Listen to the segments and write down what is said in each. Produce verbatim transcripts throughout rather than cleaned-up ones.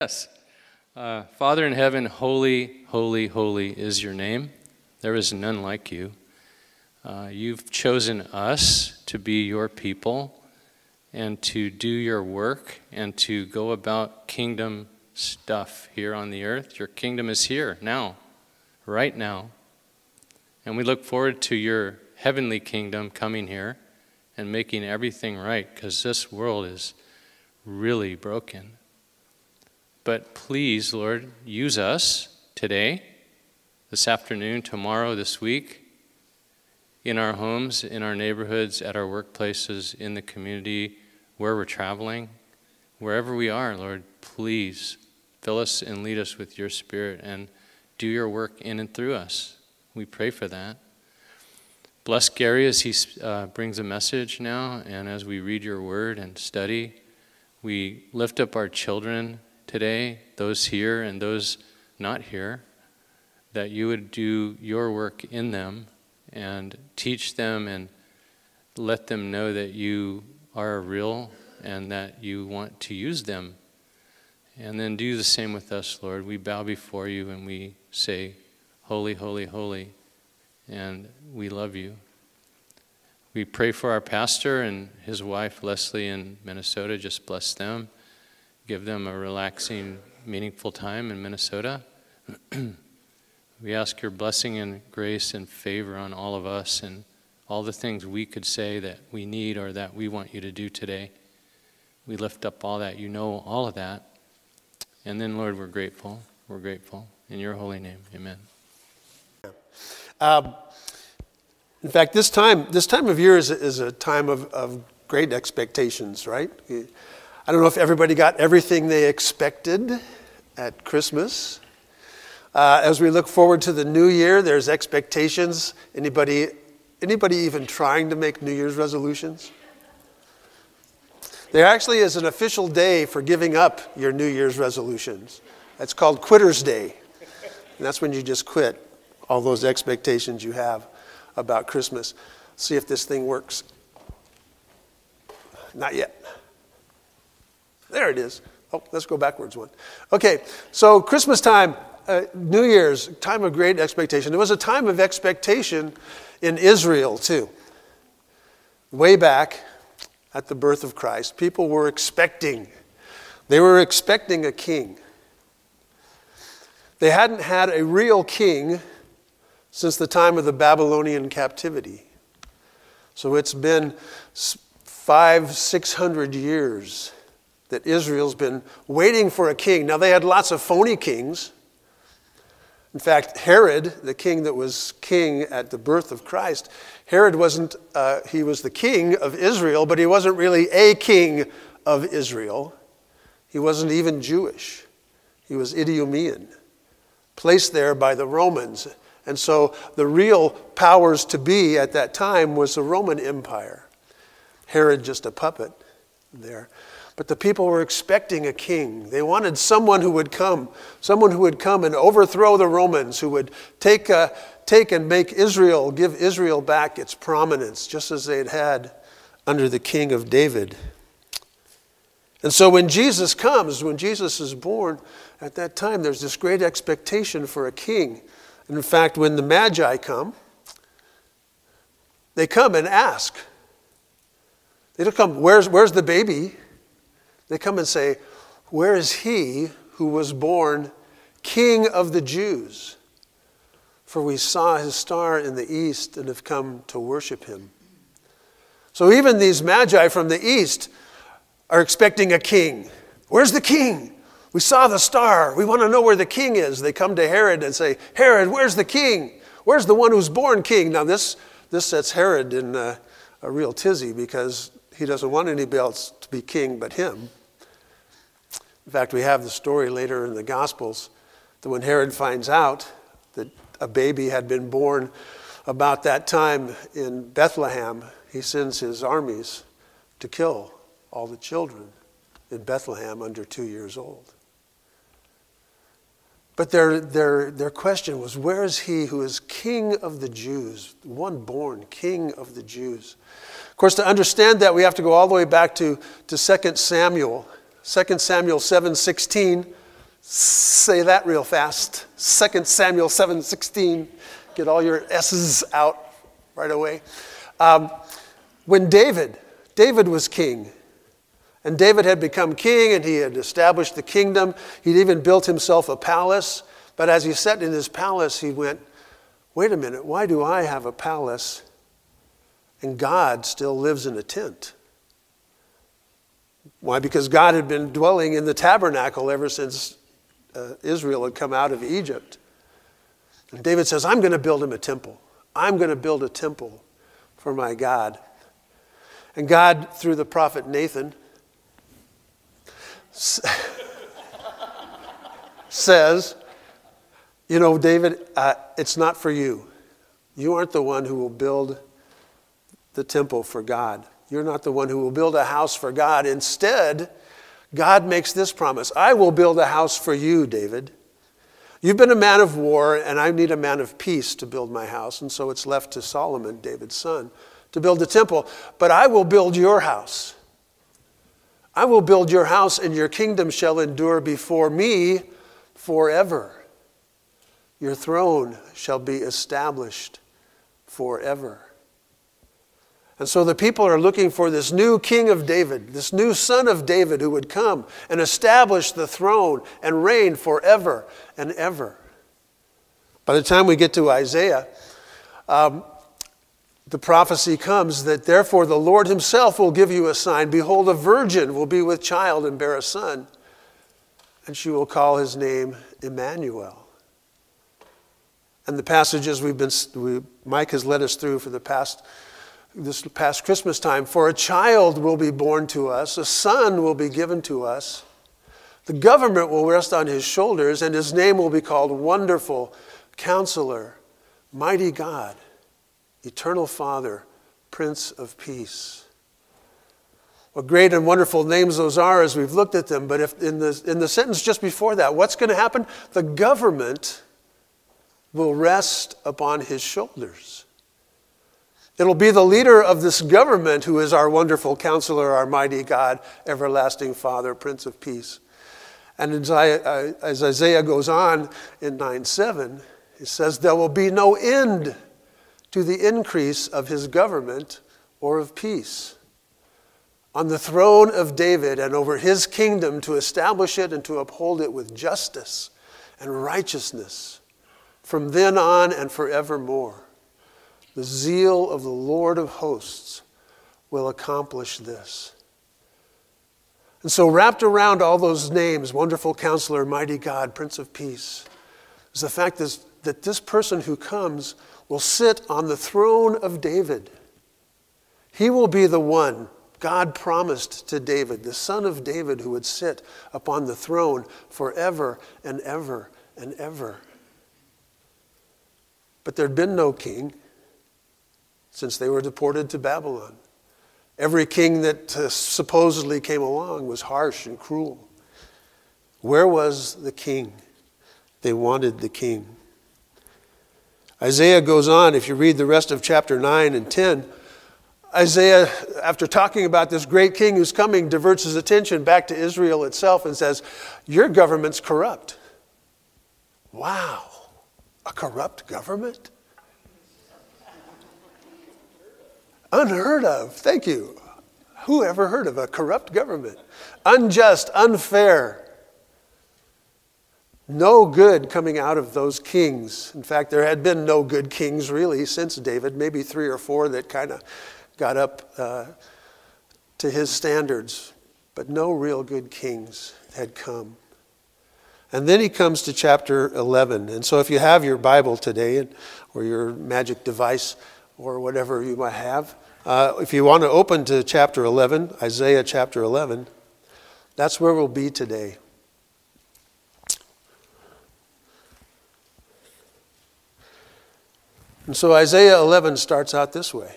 Yes. Uh, Father in heaven, holy, holy, holy is your name. There is none like you. Uh, you've chosen us to be your people and to do your work and to go about kingdom stuff here on the earth. Your kingdom is here now, right now. And we look forward to your heavenly kingdom coming here and making everything right, because this world is really broken. But please, Lord, use us today, this afternoon, tomorrow, this week, in our homes, in our neighborhoods, at our workplaces, in the community, where we're traveling, wherever we are, Lord, please fill us and lead us with your Spirit and do your work in and through us. We pray for that. Bless Gary as he uh, brings a message now, and as we read your word and study, we lift up our children today, those here and those not here, that you would do your work in them and teach them and let them know that you are real and that you want to use them. And then do the same with us, Lord. We bow before you and we say, holy, holy, holy, and we love you. We pray for our pastor and his wife, Leslie, in Minnesota. Just bless them. Give them a relaxing, meaningful time in Minnesota. We ask your blessing and grace and favor on all of us and all the things we could say that we need or that we want you to do today. We lift up all that. You know all of that. And then, Lord, we're grateful. We're grateful. In your holy name, amen. Um, in fact, this time this time of year is a, is a time of, of great expectations, right? I don't know if everybody got everything they expected at Christmas. Uh, as we look forward to the new year, there's expectations. Anybody, anybody even trying to make New Year's resolutions? There actually is an official day for giving up your New Year's resolutions. That's called Quitter's Day. And that's when you just quit all those expectations you have about Christmas. See if this thing works. Not yet. There it is. Oh, let's go backwards one. Okay, so Christmas time, uh, New Year's, time of great expectation. There was a time of expectation in Israel too. Way back at the birth of Christ, people were expecting. They were expecting a king. They hadn't had a real king since the time of the Babylonian captivity. So it's been five, six hundred years that Israel's been waiting for a king. Now, they had lots of phony kings. In fact, Herod, the king that was king at the birth of Christ, Herod wasn't, uh, he was the king of Israel, but he wasn't really a king of Israel. He wasn't even Jewish. He was Idumean, placed there by the Romans. And so the real powers to be at that time was the Roman Empire. Herod just a puppet there. But the people were expecting a king. They wanted someone who would come, someone who would come and overthrow the Romans, who would take, uh, take and make Israel, give Israel back its prominence, just as they had had under the king of David. And so when Jesus comes, when Jesus is born, at that time there's this great expectation for a king. And in fact, when the Magi come, they come and ask. They don't come, where's, where's the baby? They come and say, where is he who was born King of the Jews? For we saw his star in the east and have come to worship him. So even these Magi from the east are expecting a king. Where's the king? We saw the star. We want to know where the king is. They come to Herod and say, Herod, where's the king? Where's the one who's born king? Now this, this sets Herod in a, a real tizzy, because he doesn't want anybody else to be king but him. In fact, we have the story later in the Gospels that when Herod finds out that a baby had been born about that time in Bethlehem, he sends his armies to kill all the children in Bethlehem under two years old. But their, their, their question was, where is he who is King of the Jews, one born King of the Jews? Of course, to understand that, we have to go all the way back to, to Second Samuel. Second Samuel seven sixteen, Say that real fast. Second Samuel seven sixteen. Get all your S's out right away. Um, when David, David was king, and David had become king, and he had established the kingdom. He'd even built himself a palace. But as he sat in his palace, he went, wait a minute, why do I have a palace and God still lives in a tent? Why? Because God had been dwelling in the tabernacle ever since uh, Israel had come out of Egypt. And David says, I'm going to build him a temple. I'm going to build a temple for my God. And God, through the prophet Nathan, says, you know, David, uh, it's not for you. You aren't the one who will build the temple for God. You're not the one who will build a house for God. Instead, God makes this promise. I will build a house for you, David. You've been a man of war, and I need a man of peace to build my house. And so it's left to Solomon, David's son, to build the temple. But I will build your house. I will build your house, and your kingdom shall endure before me forever. Your throne shall be established forever. And so the people are looking for this new king of David, this new son of David who would come and establish the throne and reign forever and ever. By the time we get to Isaiah, um, the prophecy comes that therefore the Lord himself will give you a sign. Behold, a virgin will be with child and bear a son, and she will call his name Emmanuel. And the passages we've been, we, Mike has led us through for the past, this past Christmas time. For a child will be born to us, a son will be given to us. The government will rest on his shoulders, and his name will be called Wonderful, Counselor, Mighty God, Eternal Father, Prince of Peace. What great and wonderful names those are as we've looked at them. But if in the, in the sentence just before that, what's going to happen? The government will rest upon his shoulders. It'll be the leader of this government who is our wonderful counselor, our mighty God, everlasting Father, Prince of Peace. And as Isaiah goes on in nine seven, it says, there will be no end to the increase of his government or of peace. On the throne of David and over his kingdom, to establish it and to uphold it with justice and righteousness from then on and forevermore. The zeal of the Lord of hosts will accomplish this. And so wrapped around all those names, Wonderful Counselor, Mighty God, Prince of Peace, is the fact that this person who comes will sit on the throne of David. He will be the one God promised to David, the son of David who would sit upon the throne forever and ever and ever. But there'd been no king since they were deported to Babylon. Every king that uh, supposedly came along was harsh and cruel. Where was the king? They wanted the king. Isaiah goes on, if you read the rest of chapter nine and ten, Isaiah, after talking about this great king who's coming, diverts his attention back to Israel itself and says, your government's corrupt. Wow. A corrupt government? Unheard of. Thank you. Who ever heard of a corrupt government? Unjust, unfair. No good coming out of those kings. In fact, there had been no good kings really since David, maybe three or four that kind of got up uh, to his standards. But no real good kings had come. And then he comes to chapter eleven. And so if you have your Bible today or your magic device or whatever you might have, uh, if you want to open to chapter eleven, Isaiah chapter eleven, that's where we'll be today. And so Isaiah eleven starts out this way.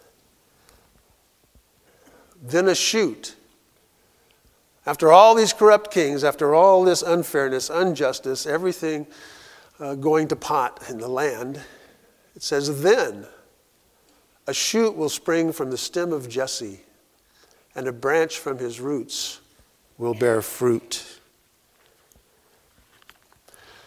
Then a shoot. After all these corrupt kings, after all this unfairness, injustice, everything uh, going to pot in the land, it says, then a shoot will spring from the stem of Jesse, and a branch from his roots will bear fruit.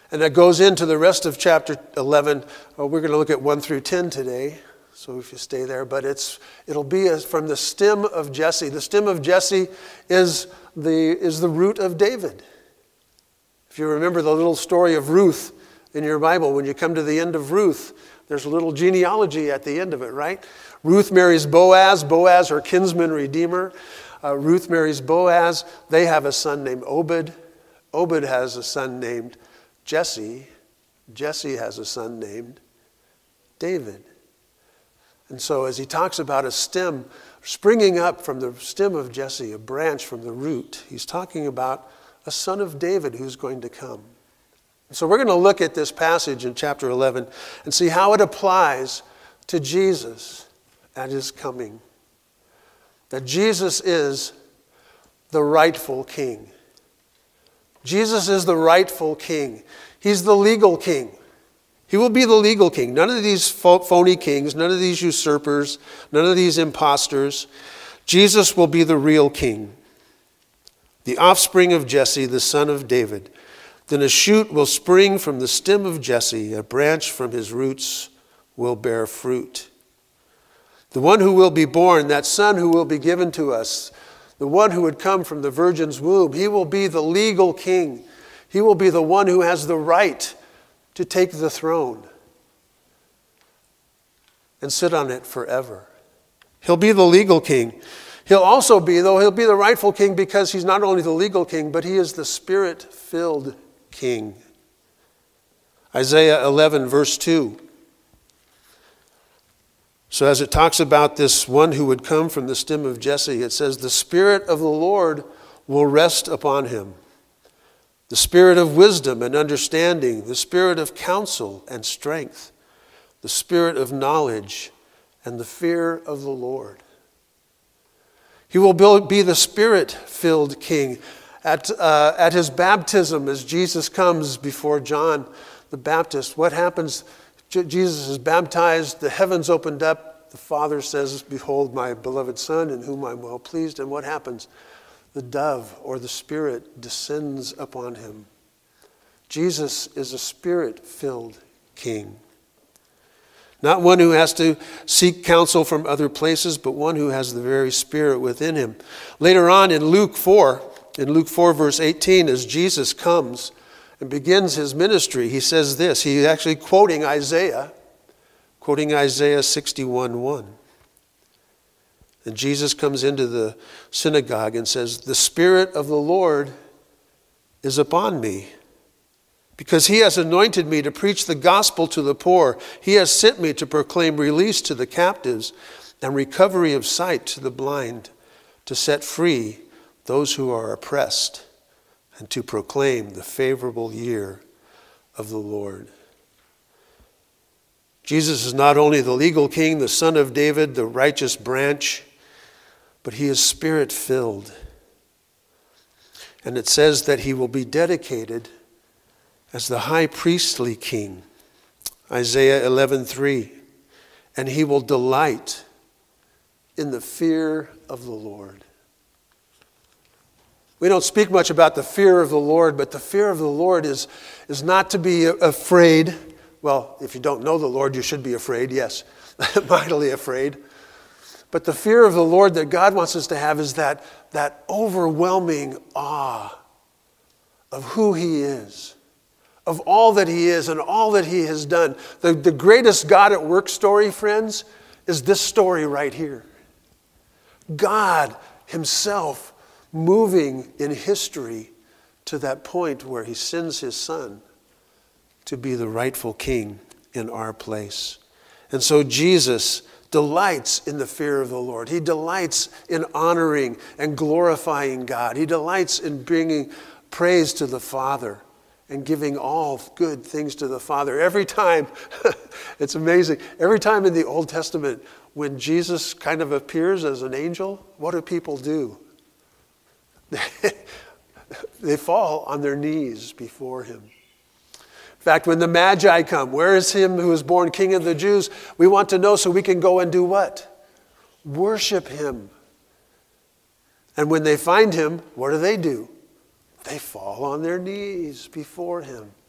And that goes into the rest of chapter eleven. Uh, we're going to look at one through ten today, so if you stay there. But it's it'll be as from the stem of Jesse. The stem of Jesse is the is the root of David. If you remember the little story of Ruth in your Bible, when you come to the end of Ruth, there's a little genealogy at the end of it, right? Ruth marries Boaz. Boaz, her kinsman redeemer. Uh, Ruth marries Boaz. They have a son named Obed. Obed has a son named Jesse. Jesse has a son named David. And so as he talks about a stem springing up from the stem of Jesse, a branch from the root, he's talking about a son of David who's going to come. So we're going to look at this passage in chapter eleven and see how it applies to Jesus at his coming. That Jesus is the rightful king. Jesus is the rightful king. He's the legal king. He will be the legal king. None of these phony kings, none of these usurpers, none of these imposters. Jesus will be the real king. The offspring of Jesse, the son of David. Then a shoot will spring from the stem of Jesse. A branch from his roots will bear fruit. The one who will be born, that son who will be given to us, the one who would come from the virgin's womb, he will be the legal king. He will be the one who has the right to take the throne and sit on it forever. He'll be the legal king. He'll also be, though, he'll be the rightful king because he's not only the legal king, but he is the spirit-filled king. Isaiah eleven, verse two. So as it talks about this one who would come from the stem of Jesse, it says, the Spirit of the Lord will rest upon him. The Spirit of wisdom and understanding, the Spirit of counsel and strength, the Spirit of knowledge and the fear of the Lord. He will be the Spirit-filled king. At, uh, at his baptism, as Jesus comes before John the Baptist, what happens? Jesus is baptized, the heavens opened up, the Father says, behold my beloved Son in whom I'm well pleased. And what happens? The dove or the Spirit descends upon him. Jesus is a Spirit-filled king. Not one who has to seek counsel from other places, but one who has the very Spirit within him. Later on in Luke four, in Luke four verse eighteen, as Jesus comes and begins his ministry, he says this. He's actually quoting Isaiah, quoting Isaiah sixty-one one. And Jesus comes into the synagogue and says, the Spirit of the Lord is upon me, because he has anointed me to preach the gospel to the poor. He has sent me to proclaim release to the captives and recovery of sight to the blind, to set free those who are oppressed, and to proclaim the favorable year of the Lord. Jesus is not only the legal king, the son of David, the righteous branch, but he is Spirit-filled. And it says that he will be dedicated as the high priestly king. Isaiah eleven three. And he will delight in the fear of the Lord. We don't speak much about the fear of the Lord, but the fear of the Lord is, is not to be afraid. Well, if you don't know the Lord, you should be afraid, yes, mightily afraid. But the fear of the Lord that God wants us to have is that, that overwhelming awe of who he is, of all that he is and all that he has done. The, the greatest God at work story, friends, is this story right here. God himself moving in history to that point where he sends his son to be the rightful king in our place. And so Jesus delights in the fear of the Lord. He delights in honoring and glorifying God. He delights in bringing praise to the Father and giving all good things to the Father. Every time, it's amazing, every time in the Old Testament when Jesus kind of appears as an angel, what do people do? They fall on their knees before him. In fact, when the Magi come, where is him who is born King of the Jews? We want to know so we can go and do what? Worship him. And when they find him, what do they do? They fall on their knees before him.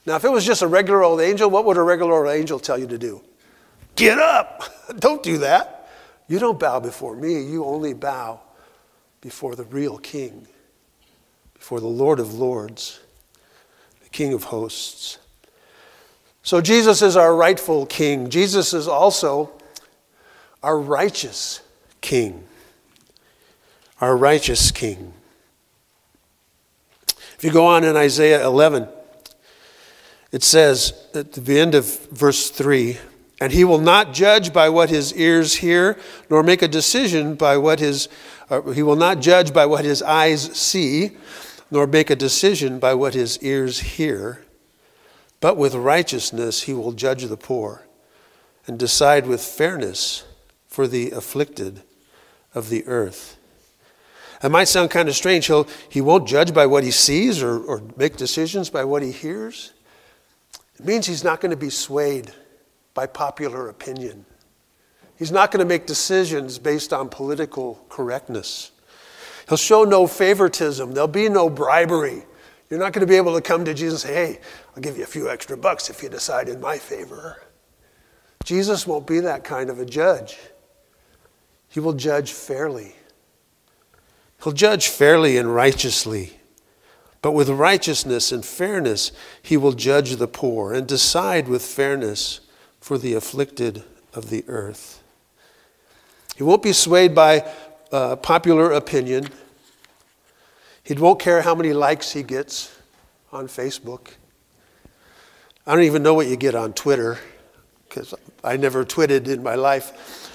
Now, if it was just a regular old angel, what would a regular old angel tell you to do? Get up! Don't do that. You don't bow before me. You only bow before the real king, before the Lord of lords, the King of hosts. So Jesus is our rightful king. Jesus is also our righteous king. Our righteous king. If you go on in Isaiah eleven, it says at the end of verse three, and he will not judge by what his ears hear, nor make a decision by what his, or he will not judge by what his eyes see, nor make a decision by what his ears hear. But with righteousness he will judge the poor and decide with fairness for the afflicted of the earth. It might sound kind of strange. He'll, he won't judge by what he sees or, or make decisions by what he hears. It means he's not going to be swayed by popular opinion. He's not going to make decisions based on political correctness. He'll show no favoritism. There'll be no bribery. You're not going to be able to come to Jesus and say, hey, I'll give you a few extra bucks if you decide in my favor. Jesus won't be that kind of a judge. He will judge fairly. He'll judge fairly and righteously. But with righteousness and fairness, he will judge the poor and decide with fairness for the afflicted of the earth. He won't be swayed by uh, popular opinion. He won't care how many likes he gets on Facebook. I don't even know what you get on Twitter, because I never twitted in my life.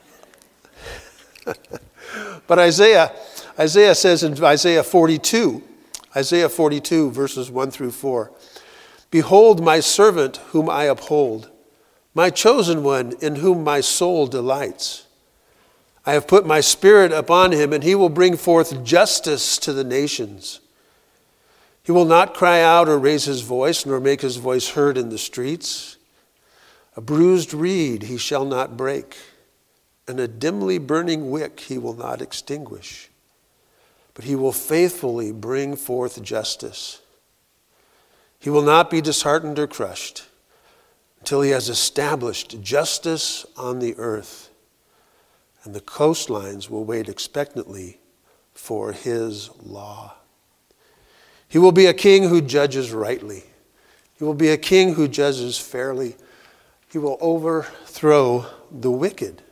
But Isaiah, Isaiah says in Isaiah forty-two, Isaiah forty-two, verses one through four, behold my servant whom I uphold, my chosen one in whom my soul delights. I have put my spirit upon him, and he will bring forth justice to the nations. He will not cry out or raise his voice, nor make his voice heard in the streets. A bruised reed he shall not break, and a dimly burning wick he will not extinguish. But he will faithfully bring forth justice. He will not be disheartened or crushed until he has established justice on the earth. And the coastlines will wait expectantly for his law. He will be a king who judges rightly. He will be a king who judges fairly. He will overthrow the wicked.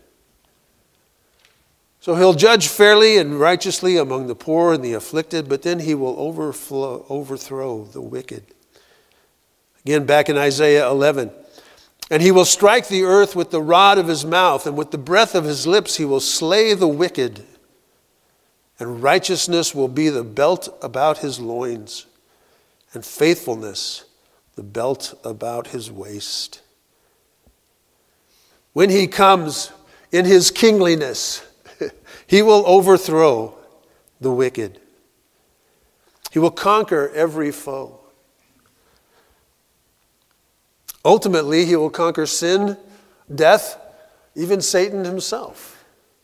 So he'll judge fairly and righteously among the poor and the afflicted, but then he will overflow, overthrow the wicked. Again, back in Isaiah eleven, and he will strike the earth with the rod of his mouth, and with the breath of his lips he will slay the wicked. And righteousness will be the belt about his loins, and faithfulness the belt about his waist. When he comes in his kingliness, he will overthrow the wicked. He will conquer every foe. Ultimately, he will conquer sin, death, even Satan himself.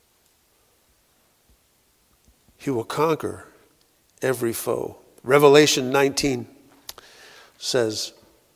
He will conquer every foe. Revelation nineteen says,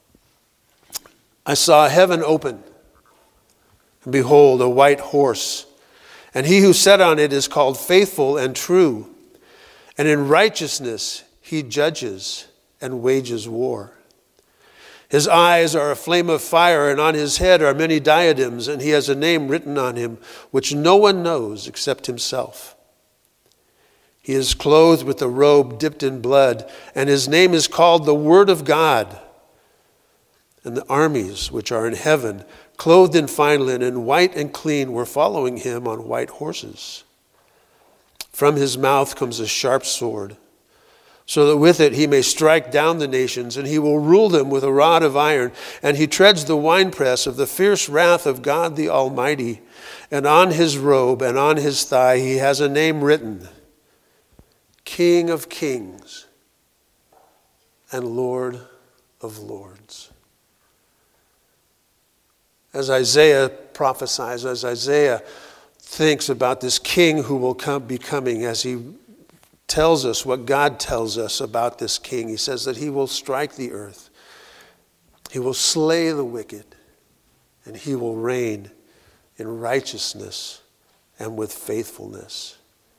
I saw heaven open, and behold, a white horse. And he who sat on it is called Faithful and True. And in righteousness he judges and wages war. His eyes are a flame of fire, and on his head are many diadems, and he has a name written on him which no one knows except himself. He is clothed with a robe dipped in blood, and his name is called the Word of God. And the armies which are in heaven, clothed in fine linen, white and clean, were following him on white horses. From his mouth comes a sharp sword, so that with it he may strike down the nations, and he will rule them with a rod of iron, and he treads the winepress of the fierce wrath of God the Almighty. And on his robe and on his thigh he has a name written, King of Kings and Lord of Lords. As Isaiah prophesies, as Isaiah thinks about this king who will come, be coming, as he tells us what God tells us about this king, he says that he will strike the earth. He will slay the wicked, and he will reign in righteousness and with faithfulness.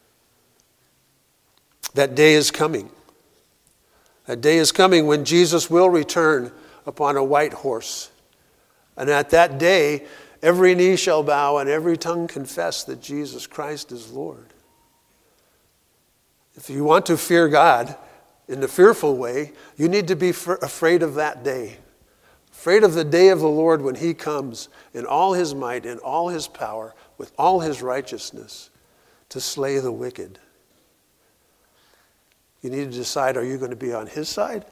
That day is coming. That day is coming when Jesus will return upon a white horse. And at that day, every knee shall bow and every tongue confess that Jesus Christ is Lord. If you want to fear God in a fearful way, you need to be afraid of that day. Afraid of the day of the Lord when he comes in all his might, in all his power, with all his righteousness to slay the wicked. You need to decide, are you going to be on his side,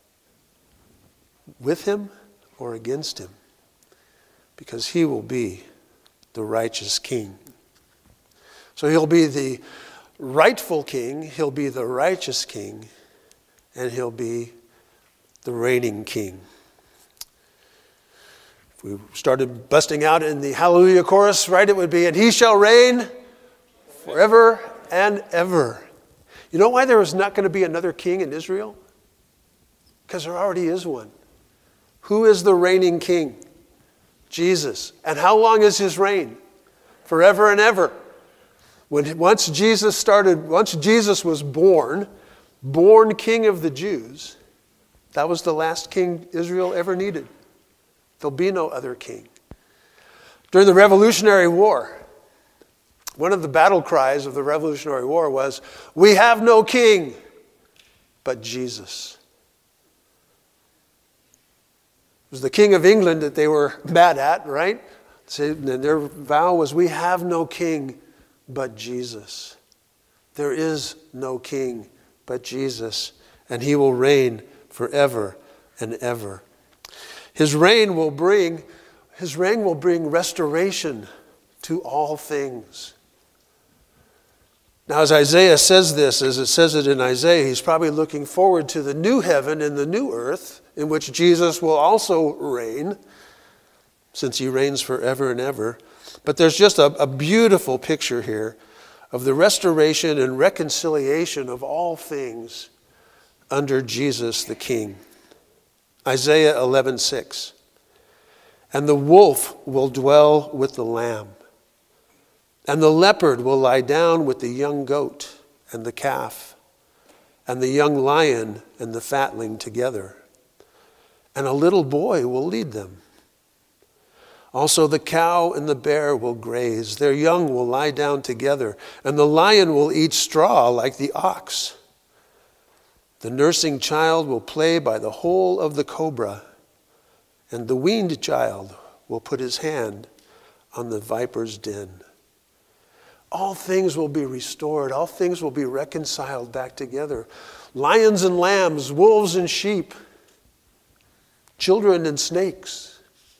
with him, or against him? Because he will be the righteous king. So he'll be the rightful king, he'll be the righteous king, and he'll be the reigning king. If we started busting out in the Hallelujah chorus, right, it would be, and he shall reign forever and ever. You know why there is not going to be another king in Israel? Because there already is one. Who is the reigning king? Jesus. And how long is his reign? Forever and ever. When once Jesus started, once Jesus was born, born king of the Jews, that was the last king Israel ever needed. There'll be no other king. During the Revolutionary War, one of the battle cries of the Revolutionary War was, "We have no king but Jesus." It was the King of England that they were mad at, right? And their vow was, "We have no king but Jesus." There is no king but Jesus, and he will reign forever and ever. His reign will bring, his reign will bring restoration to all things. Now, as Isaiah says this, as it says it in Isaiah, he's probably looking forward to the new heaven and the new earth in which Jesus will also reign, since he reigns forever and ever. But there's just a, a beautiful picture here of the restoration and reconciliation of all things under Jesus the King. Isaiah eleven six. And the wolf will dwell with the lamb, and the leopard will lie down with the young goat and the calf, and the young lion and the fatling together. And a little boy will lead them. Also the cow and the bear will graze. Their young will lie down together, and the lion will eat straw like the ox. The nursing child will play by the hole of the cobra, and the weaned child will put his hand on the viper's den. All things will be restored. All things will be reconciled back together. Lions and lambs, wolves and sheep, children and snakes.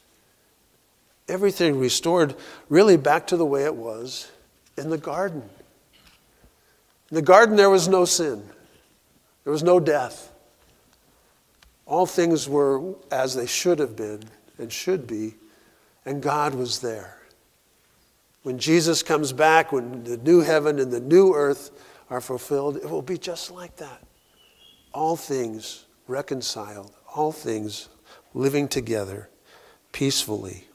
Everything restored really back to the way it was in the garden. In the garden there was no sin. There was no death. All things were as they should have been and should be, and God was there. When Jesus comes back, when the new heaven and the new earth are fulfilled, it will be just like that. All things reconciled, all things living together peacefully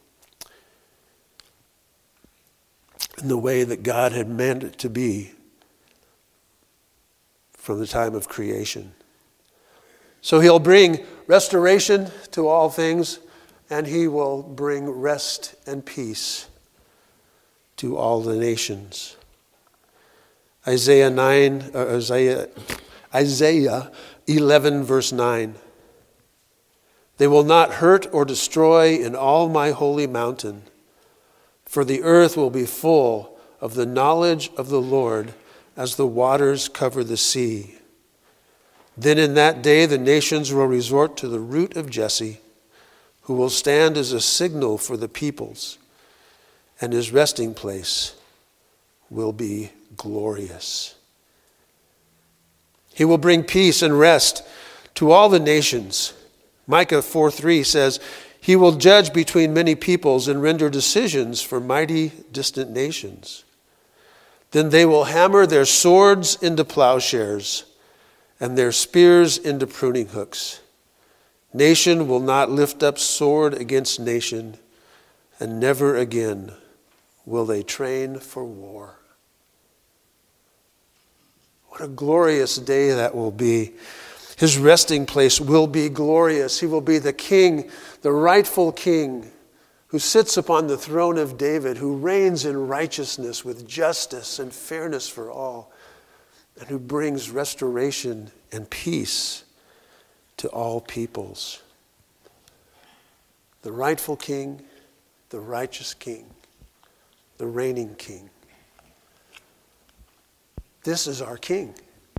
in the way that God had meant it to be from the time of creation. So he'll bring restoration to all things, and he will bring rest and peace to all the nations. Isaiah nine, uh, Isaiah, Isaiah eleven, verse nine. They will not hurt or destroy in all my holy mountain, for the earth will be full of the knowledge of the Lord as the waters cover the sea. Then in that day the nations will resort to the root of Jesse, who will stand as a signal for the peoples, and his resting place will be glorious. He will bring peace and rest to all the nations. Micah four three says, he will judge between many peoples and render decisions for mighty distant nations. Then they will hammer their swords into plowshares and their spears into pruning hooks. Nation will not lift up sword against nation, and never again will they train for war. What a glorious day that will be. His resting place will be glorious. He will be the king, the rightful king, who sits upon the throne of David, who reigns in righteousness with justice and fairness for all, and who brings restoration and peace to all peoples. The rightful king, the righteous king, the reigning king. This is our king.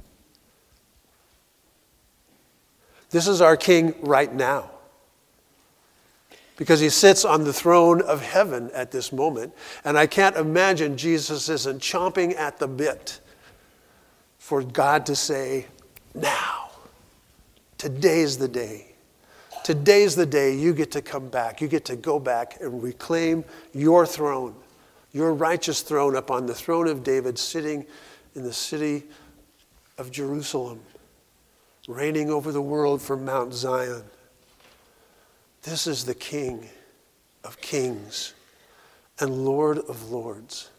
This is our king right now. Because he sits on the throne of heaven at this moment. And I can't imagine Jesus isn't chomping at the bit for God to say, now, today's the day. Today's the day you get to come back. You get to go back and reclaim your throne, your righteous throne upon the throne of David, sitting in the city of Jerusalem, reigning over the world from Mount Zion. This is the King of kings and Lord of lords.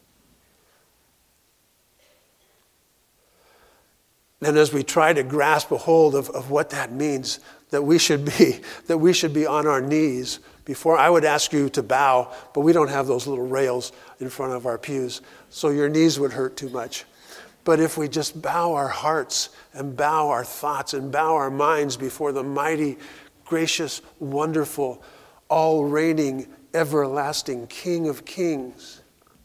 And as we try to grasp a hold of, of what that means, that we should be, that we should be on our knees before, I would ask you to bow, but we don't have those little rails in front of our pews, so your knees would hurt too much. But if we just bow our hearts and bow our thoughts and bow our minds before the mighty, gracious, wonderful, all-reigning, everlasting King of kings,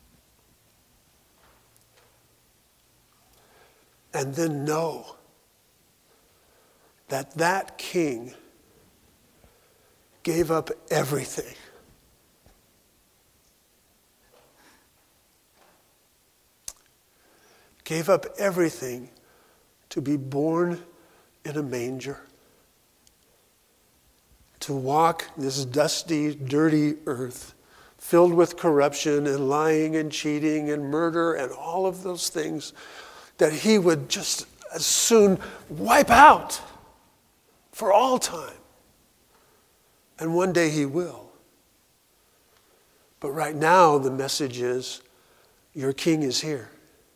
and then know that that king gave up everything. Gave up everything to be born in a manger, to walk this dusty, dirty earth filled with corruption and lying and cheating and murder and all of those things that he would just as soon wipe out for all time. And one day he will. But right now the message is, your king is here.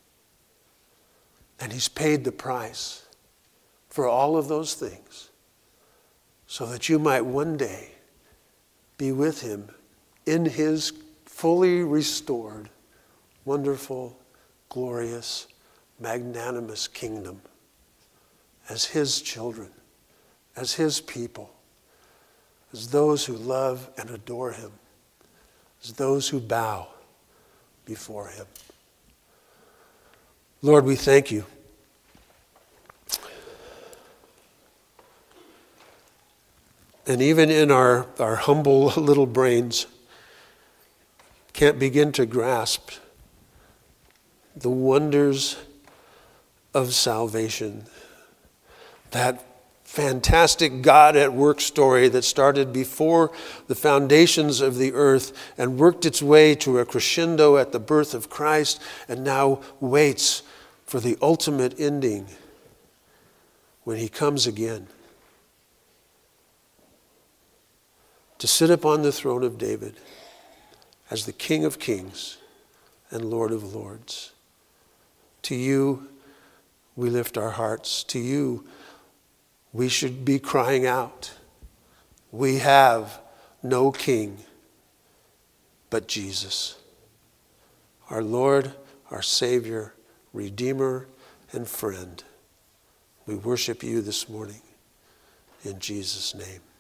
And he's paid the price for all of those things so that you might one day be with him in his fully restored, wonderful, glorious, magnanimous kingdom as his children, as his people, as those who love and adore him, as those who bow before him. Lord, we thank you. And even in our, our humble little brains, can't begin to grasp the wonders of salvation. That fantastic God at work story that started before the foundations of the earth and worked its way to a crescendo at the birth of Christ and now waits for the ultimate ending when he comes again to sit upon the throne of David as the King of kings and Lord of lords. To you we lift our hearts. To you we should be crying out. We have no king but Jesus, our Lord, our Savior, Redeemer, and friend. We worship you this morning in Jesus' name.